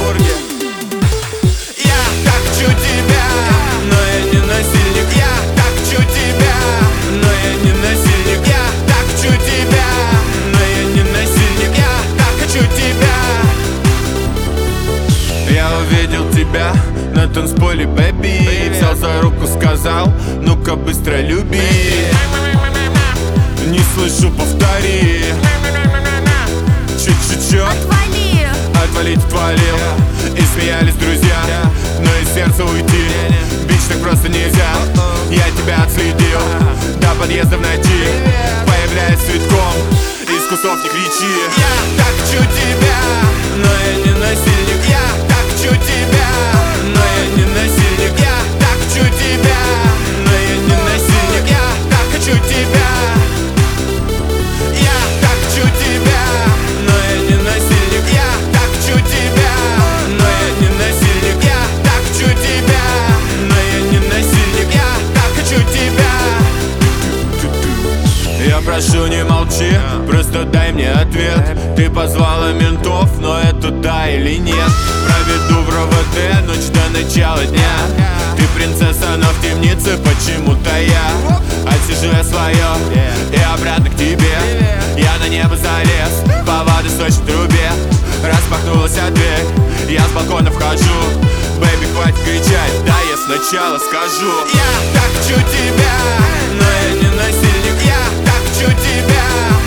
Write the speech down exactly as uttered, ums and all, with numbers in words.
Петербурге. Я так хочу тебя, но я не насильник. Я так хочу тебя, но я не насильник. Я так хочу тебя, но я не насильник. Я так хочу тебя. Я увидел тебя на танцполе, бэби. Взял за руку, сказал, ну-ка быстро люби. Не слышу, повтори. Чуть-чуть-чуть Отвали, отвалить отвалил. И смеялись друзья, но из сердца уйти бич так просто нельзя. Я тебя отследил до подъезда в ночи. Появляясь цветком, из кустов не кричи. Я так хочу тебя, но я не насильник. Я так хочу тебя, но я не насильник. Я так хочу тебя, но я не насильник. Я так хочу тебя. Я так хочу тебя, но я не насильник. Я так хочу тебя, но я не насильник. Я так хочу тебя, но я не насильник. Я так хочу тебя. Я прошу, не молчи, просто дай мне ответ. Ты позвала ментов, но это да или нет? Проведу в РОВД ночь до начала дня. Ты принцесса, но в темнице почему-то я. Отсижу я свое и обратно к тебе. Я на небо залез, по водосточной трубе. Распахнулась дверь, я с балкона вхожу. Бэйби, хватит кричать, да я сначала скажу. Я так хочу тебя, но я не насильник. Я так хочу тебя.